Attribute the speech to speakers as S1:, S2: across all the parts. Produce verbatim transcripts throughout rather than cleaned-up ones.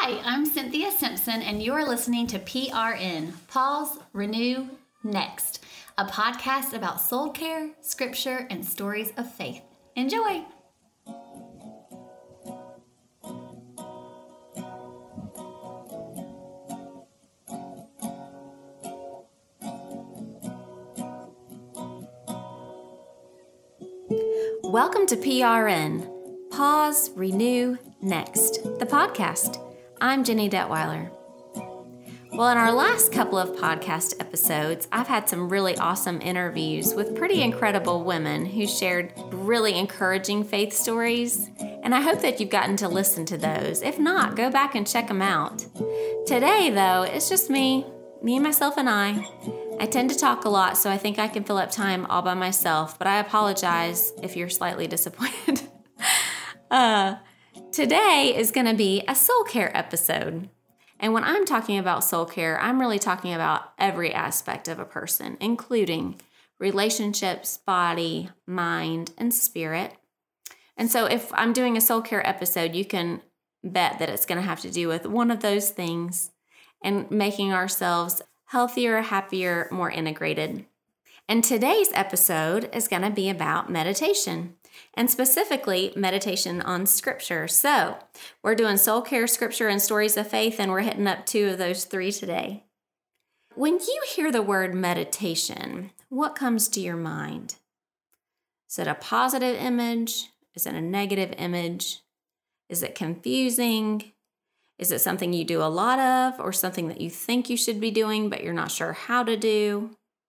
S1: Hi, I'm Cynthia Simpson, and you're listening to P R N, Pause, Renew, Next, a podcast about soul care, scripture, and stories of faith. Enjoy! Welcome to P R N, Pause, Renew, Next, the podcast. I'm Jenny Detweiler. Well, in our last couple of podcast episodes, I've had some really awesome interviews with pretty incredible women who shared really encouraging faith stories, and I hope that you've gotten to listen to those. If not, go back and check them out. Today, though, it's just me, me, myself, and I. I tend to talk a lot, so I think I can fill up time all by myself, but I apologize if you're slightly disappointed. uh, today is going to be a soul care episode. And when I'm talking about soul care, I'm really talking about every aspect of a person, including relationships, body, mind, and spirit. And so if I'm doing a soul care episode, you can bet that it's going to have to do with one of those things and making ourselves healthier, happier, more integrated. And today's episode is going to be about meditation, and specifically meditation on scripture. So we're doing soul care, scripture, and stories of faith, and we're hitting up two of those three today. When you hear the word meditation, what comes to your mind? Is it a positive image? Is it a negative image? Is it confusing? Is it something you do a lot of, or something that you think you should be doing but you're not sure how to do?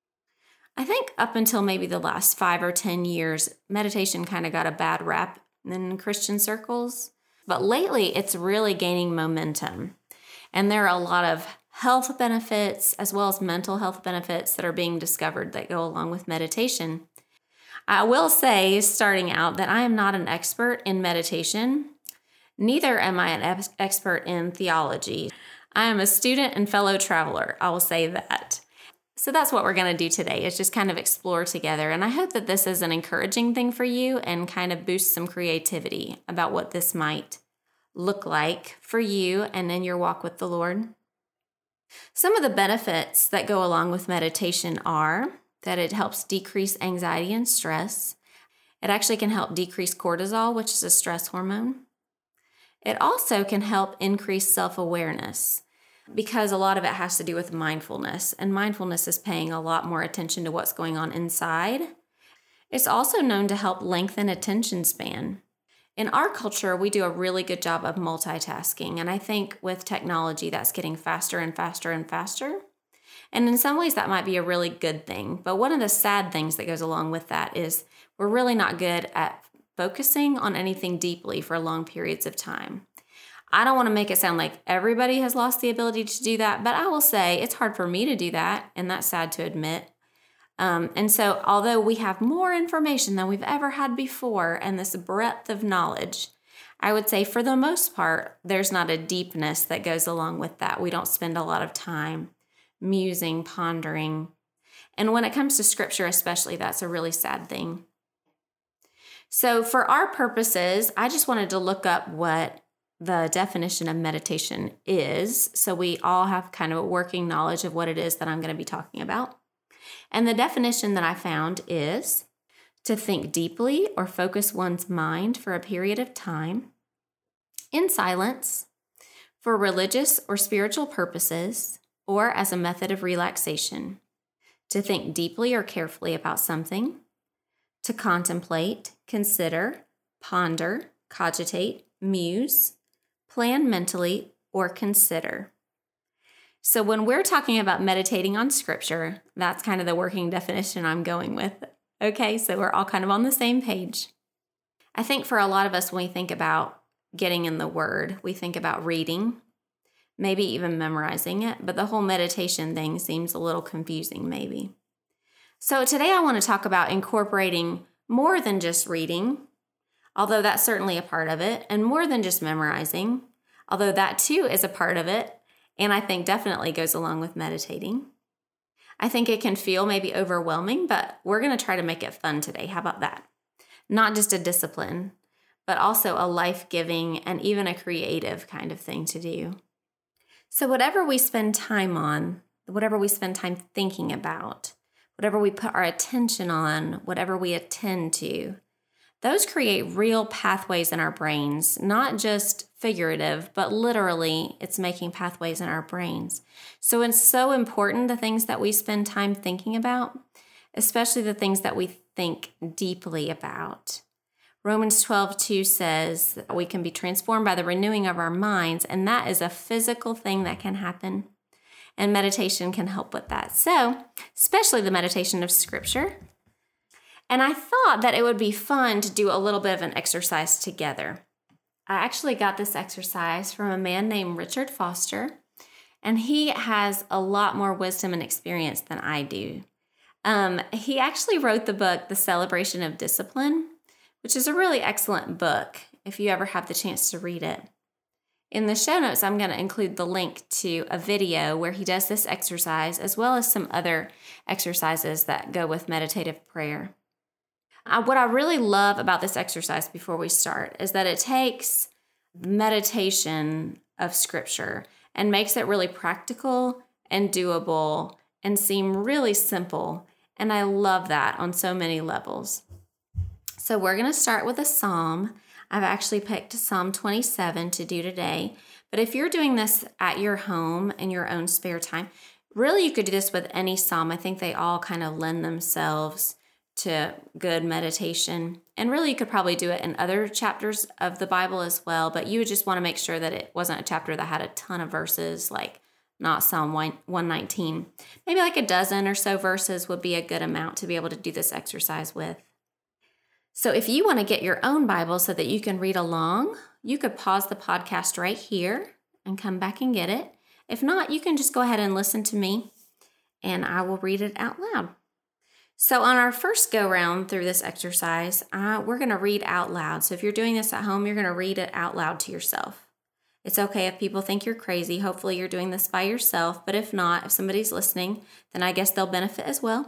S1: I think up until maybe the last five or ten years, meditation kind of got a bad rap in Christian circles. But lately, it's really gaining momentum. And there are a lot of health benefits as well as mental health benefits that are being discovered that go along with meditation. I will say, starting out, that I am not an expert in meditation. Neither am I an expert in theology. I am a student and fellow traveler, I will say that. So that's what we're going to do today, is just kind of explore together. And I hope that this is an encouraging thing for you and kind of boost some creativity about what this might look like for you and in your walk with the Lord. Some of the benefits that go along with meditation are that it helps decrease anxiety and stress. It actually can help decrease cortisol, which is a stress hormone. It also can help increase self-awareness because a lot of it has to do with mindfulness, and mindfulness is paying a lot more attention to what's going on inside. It's also known to help lengthen attention span. In our culture, we do a really good job of multitasking, and I think with technology, that's getting faster and faster and faster. And in some ways, that might be a really good thing. But one of the sad things that goes along with that is we're really not good at focusing on anything deeply for long periods of time. I don't want to make it sound like everybody has lost the ability to do that, but I will say it's hard for me to do that, and that's sad to admit. Um, and so although we have more information than we've ever had before and this breadth of knowledge, I would say for the most part, there's not a deepness that goes along with that. We don't spend a lot of time musing, pondering. And when it comes to scripture especially, that's a really sad thing. So for our purposes, I just wanted to look up what the definition of meditation is, so we all have kind of a working knowledge of what it is that I'm going to be talking about. And the definition that I found is to think deeply or focus one's mind for a period of time in silence for religious or spiritual purposes or as a method of relaxation, to think deeply or carefully about something, to contemplate, consider, ponder, cogitate, muse, plan mentally, or consider. So when we're talking about meditating on scripture, that's kind of the working definition I'm going with. Okay, so we're all kind of on the same page. I think for a lot of us, when we think about getting in the Word, we think about reading, maybe even memorizing it, but the whole meditation thing seems a little confusing maybe. So today I want to talk about incorporating more than just reading, although that's certainly a part of it, and more than just memorizing, although that too is a part of it, and I think definitely goes along with meditating. I think it can feel maybe overwhelming, but we're going to try to make it fun today. How about that? Not just a discipline, but also a life-giving and even a creative kind of thing to do. So whatever we spend time on, whatever we spend time thinking about, whatever we put our attention on, whatever we attend to, those create real pathways in our brains, not just figurative, but literally it's making pathways in our brains. So it's so important, the things that we spend time thinking about, especially the things that we think deeply about. Romans twelve two says that we can be transformed by the renewing of our minds, and that is a physical thing that can happen. And meditation can help with that. So, especially the meditation of Scripture. And I thought that it would be fun to do a little bit of an exercise together. I actually got this exercise from a man named Richard Foster, and he has a lot more wisdom and experience than I do. Um, he actually wrote the book, The Celebration of Discipline, which is a really excellent book if you ever have the chance to read it. In the show notes, I'm going to include the link to a video where he does this exercise, as well as some other exercises that go with meditative prayer. Uh, what I really love about this exercise before we start is that it takes meditation of Scripture and makes it really practical and doable and seem really simple. And I love that on so many levels. So we're going to start with a psalm. I've actually picked Psalm twenty-seven to do today. But if you're doing this at your home in your own spare time, really you could do this with any psalm. I think they all kind of lend themselves to good meditation. And really you could probably do it in other chapters of the Bible as well, but you would just want to make sure that it wasn't a chapter that had a ton of verses, like not Psalm one nineteen. Maybe like a dozen or so verses would be a good amount to be able to do this exercise with. So if you want to get your own Bible so that you can read along, you could pause the podcast right here and come back and get it. If not, you can just go ahead and listen to me and I will read it out loud. So on our first go round through this exercise, uh, we're going to read out loud. So if you're doing this at home, you're going to read it out loud to yourself. It's okay if people think you're crazy. Hopefully you're doing this by yourself. But if not, if somebody's listening, then I guess they'll benefit as well.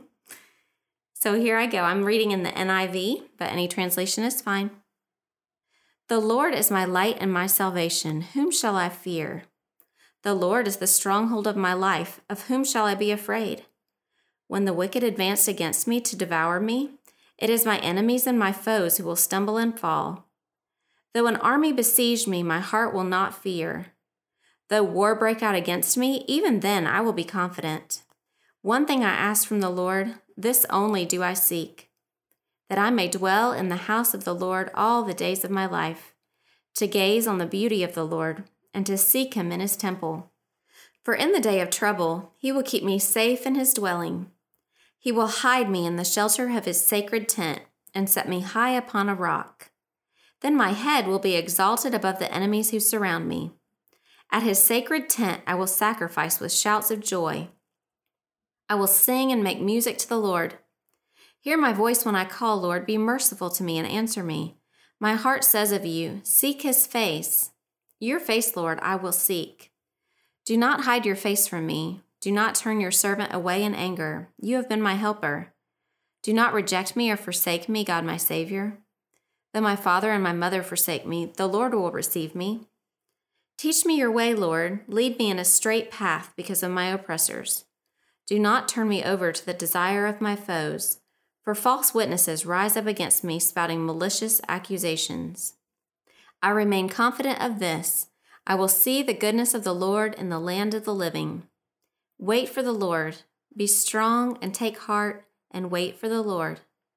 S1: So here I go. I'm reading in the N I V, but any translation is fine. The Lord is my light and my salvation. Whom shall I fear? The Lord is the stronghold of my life. Of whom shall I be afraid? When the wicked advanced against me to devour me, it is my enemies and my foes who will stumble and fall. Though an army besiege me, my heart will not fear. Though war break out against me, even then I will be confident. One thing I ask from the Lord, this only do I seek, that I may dwell in the house of the Lord all the days of my life, to gaze on the beauty of the Lord, and to seek him in his temple. For in the day of trouble, he will keep me safe in his dwelling. He will hide me in the shelter of his sacred tent and set me high upon a rock. Then my head will be exalted above the enemies who surround me. At his sacred tent I will sacrifice with shouts of joy. I will sing and make music to the Lord. Hear my voice when I call, Lord. Be merciful to me and answer me. My heart says of you, seek his face. Your face, Lord, I will seek. Do not hide your face from me. Do not turn your servant away in anger. You have been my helper. Do not reject me or forsake me, God my Savior. Though my father and my mother forsake me, the Lord will receive me. Teach me your way, Lord. Lead me in a straight path because of my oppressors. Do not turn me over to the desire of my foes, for false witnesses rise up against me, spouting malicious accusations. I remain confident of this. I will see the goodness of the Lord in the land of the living. Wait for the Lord. Be strong and take heart and wait for the Lord.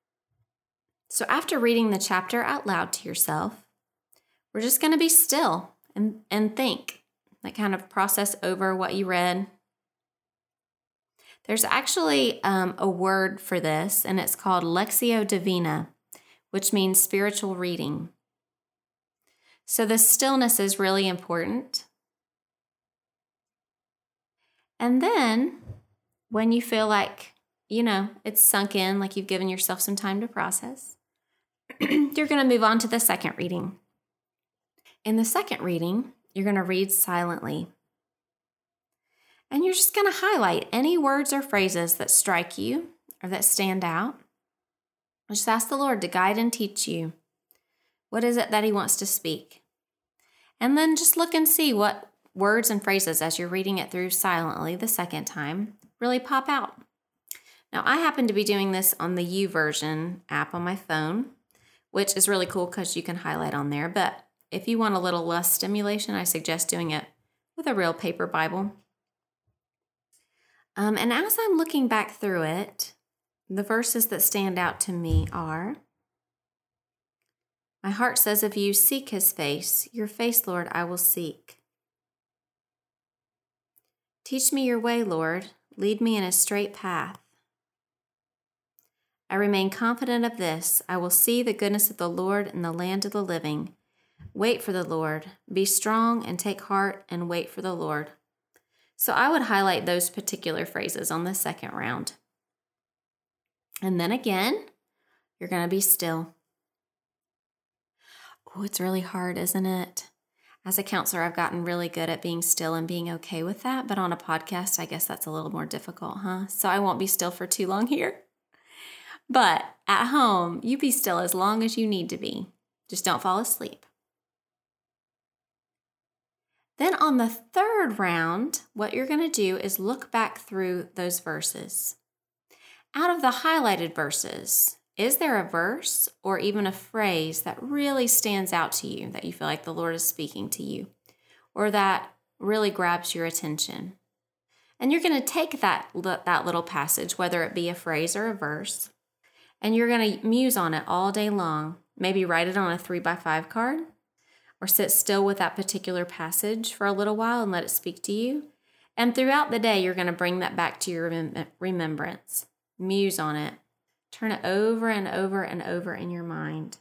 S1: So after reading the chapter out loud to yourself, we're just going to be still and, and think, like kind of process over what you read. There's actually um, a word for this, and it's called Lectio Divina, which means spiritual reading. So the stillness is really important. And then when you feel like, you know, it's sunk in, like you've given yourself some time to process, you're going to move on to the second reading. In the second reading, you're going to read silently. And you're just going to highlight any words or phrases that strike you or that stand out. Just ask the Lord to guide and teach you. What is it that he wants to speak? And then just look and see what words and phrases, as you're reading it through silently the second time, really pop out. Now, I happen to be doing this on the YouVersion app on my phone, which is really cool because you can highlight on there. But if you want a little less stimulation, I suggest doing it with a real paper Bible. Um, and as I'm looking back through it, the verses that stand out to me are, my heart says of you, seek his face. Your face, Lord, I will seek. Teach me your way, Lord. Lead me in a straight path. I remain confident of this. I will see the goodness of the Lord in the land of the living. Wait for the Lord. Be strong and take heart and wait for the Lord. So I would highlight those particular phrases on the second round. And then again, you're going to be still. Oh, it's really hard, isn't it? As a counselor, I've gotten really good at being still and being okay with that. But on a podcast, I guess that's a little more difficult, huh? So I won't be still for too long here. But at home, you be still as long as you need to be. Just don't fall asleep. Then on the third round, what you're going to do is look back through those verses. Out of the highlighted verses, is there a verse or even a phrase that really stands out to you, that you feel like the Lord is speaking to you, or that really grabs your attention? And you're going to take that, that little passage, whether it be a phrase or a verse, and you're going to muse on it all day long. Maybe write it on a three by five card, or sit still with that particular passage for a little while and let it speak to you. And throughout the day, you're going to bring that back to your rem- remembrance. Muse on it. Turn it over and over and over in your mind.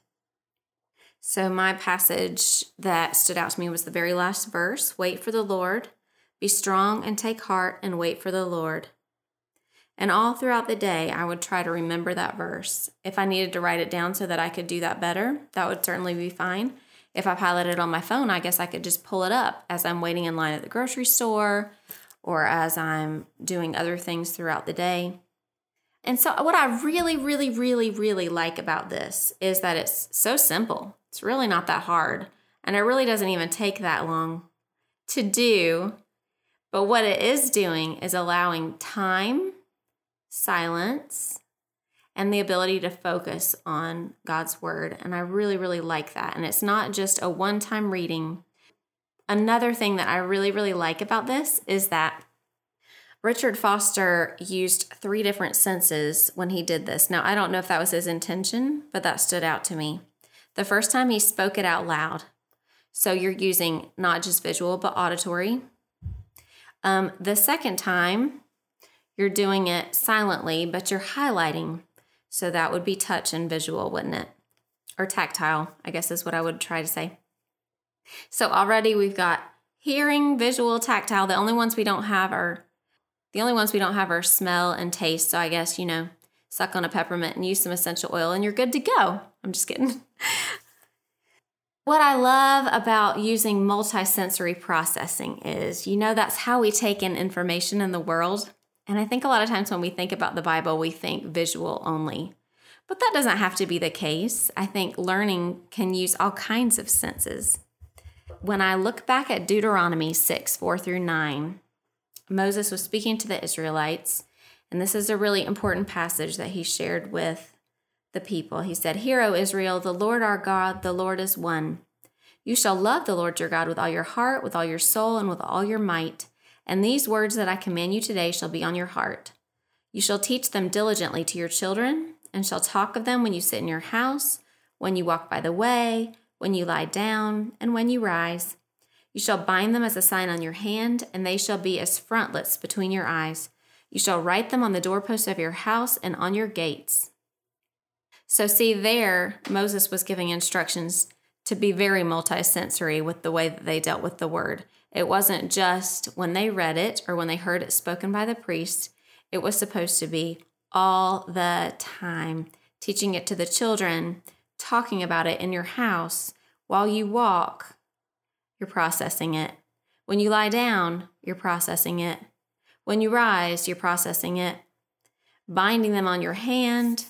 S1: So my passage that stood out to me was the very last verse. Wait for the Lord. Be strong and take heart and wait for the Lord. And all throughout the day, I would try to remember that verse. If I needed to write it down so that I could do that better, that would certainly be fine. If I piloted it on my phone, I guess I could just pull it up as I'm waiting in line at the grocery store or as I'm doing other things throughout the day. And so what I really, really, really, really like about this is that it's so simple. It's really not that hard. And it really doesn't even take that long to do. But what it is doing is allowing time, silence, and the ability to focus on God's word. And I really, really like that. And it's not just a one-time reading. Another thing that I really, really like about this is that Richard Foster used three different senses when he did this. Now, I don't know if that was his intention, but that stood out to me. The first time he spoke it out loud. So you're using not just visual, but auditory. Um, the second time, you're doing it silently, but you're highlighting. So that would be touch and visual, wouldn't it? Or tactile, I guess is what I would try to say. So already we've got hearing, visual, tactile. The only ones we don't have are the only ones we don't have are smell and taste. So I guess, you know, suck on a peppermint and use some essential oil and you're good to go. I'm just kidding. What I love about using multisensory processing is, you know, that's how we take in information in the world. And I think a lot of times when we think about the Bible, we think visual only. But that doesn't have to be the case. I think learning can use all kinds of senses. When I look back at Deuteronomy six, four through nine, Moses was speaking to the Israelites, and this is a really important passage that he shared with the people. He said, "Hear, O Israel, the Lord our God, the Lord is one. You shall love the Lord your God with all your heart, with all your soul, and with all your might. And these words that I command you today shall be on your heart. You shall teach them diligently to your children, and shall talk of them when you sit in your house, when you walk by the way, when you lie down, and when you rise. You shall bind them as a sign on your hand, and they shall be as frontlets between your eyes. You shall write them on the doorposts of your house and on your gates." So see there, Moses was giving instructions to be very multisensory with the way that they dealt with the word. It wasn't just when they read it or when they heard it spoken by the priest. It was supposed to be all the time, teaching it to the children, talking about it in your house. While you walk, you're processing it. When you lie down, you're processing it. When you rise, you're processing it. Binding them on your hand,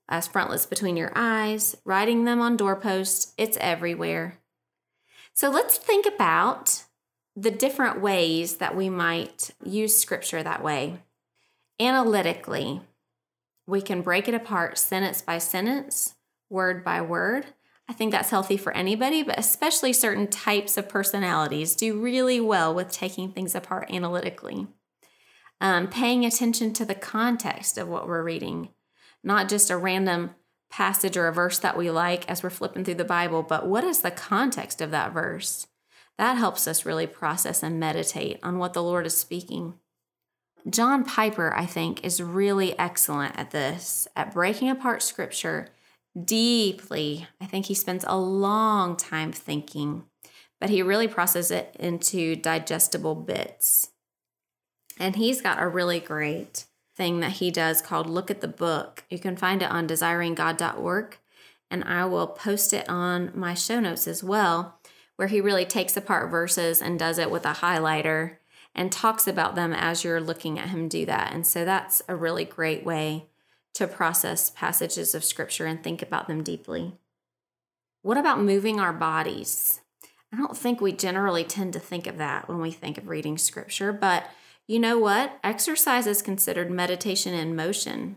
S1: as frontlets between your eyes, writing them on doorposts. It's everywhere. So let's think about the different ways that we might use Scripture that way. Analytically, we can break it apart sentence by sentence, word by word. I think that's healthy for anybody, but especially certain types of personalities do really well with taking things apart analytically. Um, paying attention to the context of what we're reading, not just a random passage or a verse that we like as we're flipping through the Bible, but what is the context of that verse? That helps us really process and meditate on what the Lord is speaking. John Piper, I think, is really excellent at this, at breaking apart Scripture deeply. I think he spends a long time thinking, but he really processes it into digestible bits. And he's got a really great thing that he does called Look at the Book. You can find it on desiring god dot org, and I will post it on my show notes as well, where he really takes apart verses and does it with a highlighter and talks about them as you're looking at him do that. And so that's a really great way to process passages of Scripture and think about them deeply. What about moving our bodies? I don't think we generally tend to think of that when we think of reading Scripture, but you know what? Exercise is considered meditation in motion.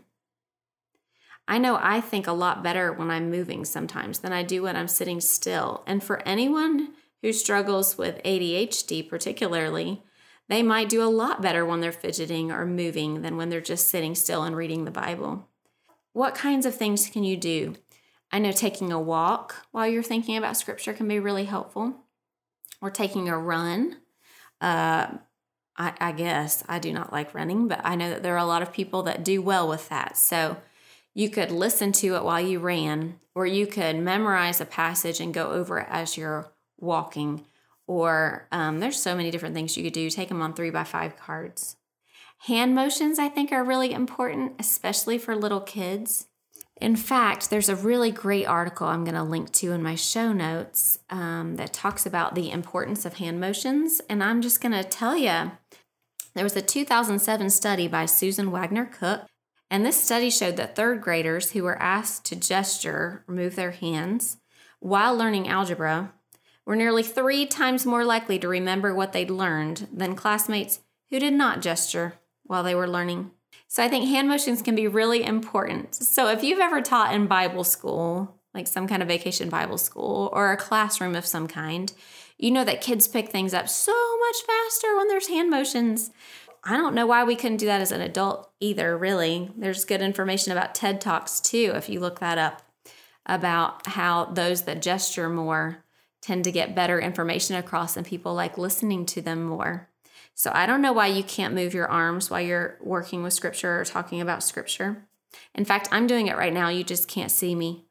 S1: I know I think a lot better when I'm moving sometimes than I do when I'm sitting still. And for anyone who struggles with A D H D particularly, they might do a lot better when they're fidgeting or moving than when they're just sitting still and reading the Bible. What kinds of things can you do? I know taking a walk while you're thinking about Scripture can be really helpful, or taking a run. Uh, I, I guess I do not like running, but I know that there are a lot of people that do well with that. So you could listen to it while you ran, or you could memorize a passage and go over it as you're walking. Or um, there's so many different things you could do. Take them on three by five cards. Hand motions, I think, are really important, especially for little kids. In fact, there's a really great article I'm going to link to in my show notes um, that talks about the importance of hand motions. And I'm just going to tell you, there was a two thousand seven study by Susan Wagner Cook, and this study showed that third graders who were asked to gesture or move their hands while learning algebra were nearly three times more likely to remember what they'd learned than classmates who did not gesture while they were learning. So I think hand motions can be really important. So if you've ever taught in Bible school, like some kind of vacation Bible school or a classroom of some kind, you know that kids pick things up so much faster when there's hand motions. I don't know why we couldn't do that as an adult either, really. There's good information about TED Talks too, if you look that up, about how those that gesture more tend to get better information across and people like listening to them more. So I don't know why you can't move your arms while you're working with Scripture or talking about Scripture. In fact, I'm doing it right now. You just can't see me.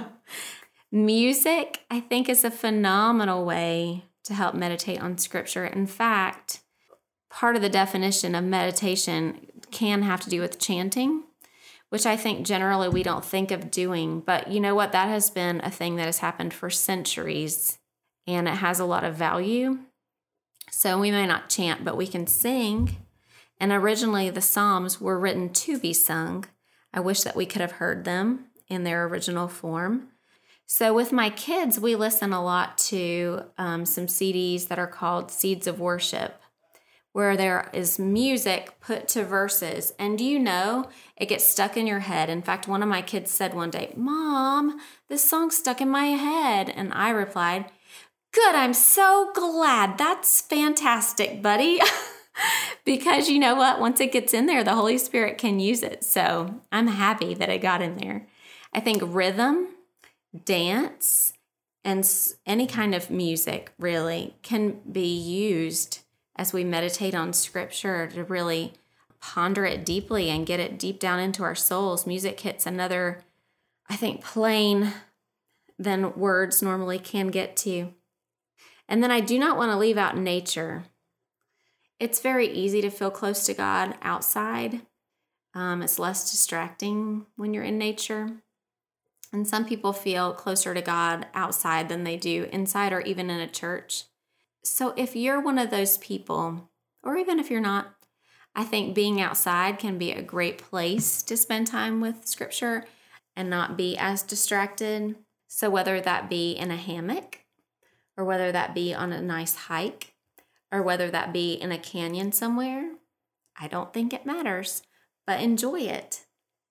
S1: Music, I think, is a phenomenal way to help meditate on Scripture. In fact, part of the definition of meditation can have to do with chanting, which I think generally we don't think of doing. But you know what? That has been a thing that has happened for centuries, and it has a lot of value. So we may not chant, but we can sing. And originally the Psalms were written to be sung. I wish that we could have heard them in their original form. So with my kids, we listen a lot to um, some C Ds that are called Seeds of Worship, where there is music put to verses. And do you know, it gets stuck in your head. In fact, one of my kids said one day, "Mom, this song's stuck in my head." And I replied, "Good, I'm so glad. That's fantastic, buddy." Because you know what? Once it gets in there, the Holy Spirit can use it. So I'm happy that it got in there. I think rhythm, dance, and any kind of music really can be used as we meditate on Scripture to really ponder it deeply and get it deep down into our souls. Music hits another, I think, plane than words normally can get to. And then I do not want to leave out nature. It's very easy to feel close to God outside. Um, it's less distracting when you're in nature. And some people feel closer to God outside than they do inside or even in a church. So if you're one of those people, or even if you're not, I think being outside can be a great place to spend time with Scripture. and not be as distracted. So whether that be in a hammock, or whether that be on a nice hike, or whether that be in a canyon somewhere, I don't think it matters, but enjoy it.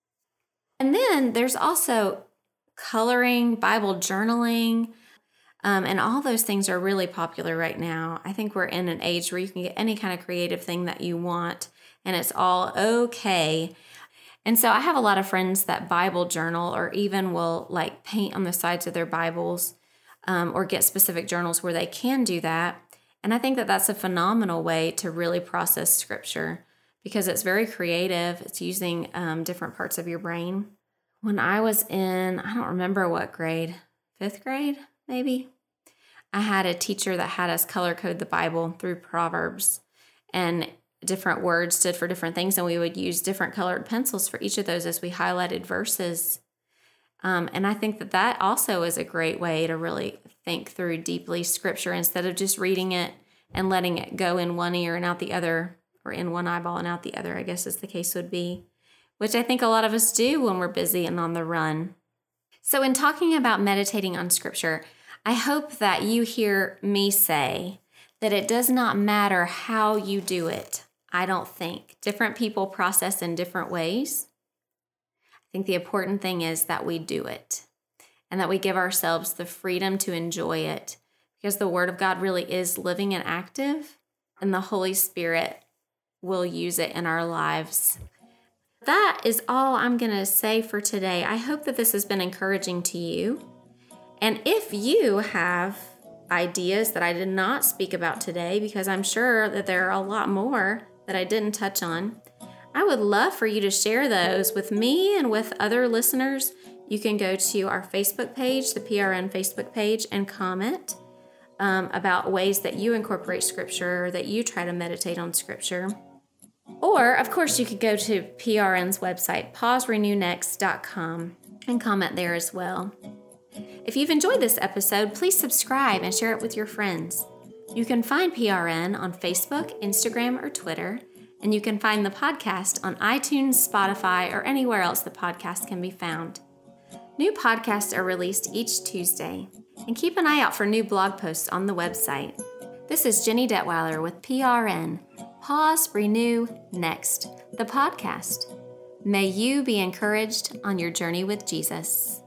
S1: And then there's also coloring, Bible journaling, um, and all those things are really popular right now. I think we're in an age where you can get any kind of creative thing that you want, and it's all okay. And so I have a lot of friends that Bible journal, or even will like paint on the sides of their Bibles, um, or get specific journals where they can do that. And I think that that's a phenomenal way to really process Scripture, because it's very creative. It's using um, different parts of your brain. When I was in, I don't remember what grade, fifth grade, maybe, I had a teacher that had us color code the Bible through Proverbs, and different words stood for different things, and we would use different colored pencils for each of those as we highlighted verses. Um, and I think that that also is a great way to really think through deeply Scripture, instead of just reading it and letting it go in one ear and out the other, or in one eyeball and out the other, I guess as the case would be, which I think a lot of us do when we're busy and on the run. So in talking about meditating on Scripture, I hope that you hear me say that it does not matter how you do it. I don't think. Different people process in different ways. I think the important thing is that we do it, and that we give ourselves the freedom to enjoy it, because the Word of God really is living and active, and the Holy Spirit will use it in our lives. That is all I'm going to say for today. I hope that this has been encouraging to you. And if you have ideas that I did not speak about today, because I'm sure that there are a lot more that I didn't touch on, I would love for you to share those with me and with other listeners. You can go to our Facebook page, the P R N Facebook page, and comment um, about ways that you incorporate Scripture, or that you try to meditate on Scripture. Or, of course, you could go to P R N's website, pause renew next dot com, and comment there as well. If you've enjoyed this episode, please subscribe and share it with your friends. You can find P R N on Facebook, Instagram, or Twitter, and you can find the podcast on iTunes, Spotify, or anywhere else the podcast can be found. New podcasts are released each Tuesday, and keep an eye out for new blog posts on the website. This is Jenny Detweiler with P R N, Pause, Renew, Next, the podcast. May you be encouraged on your journey with Jesus.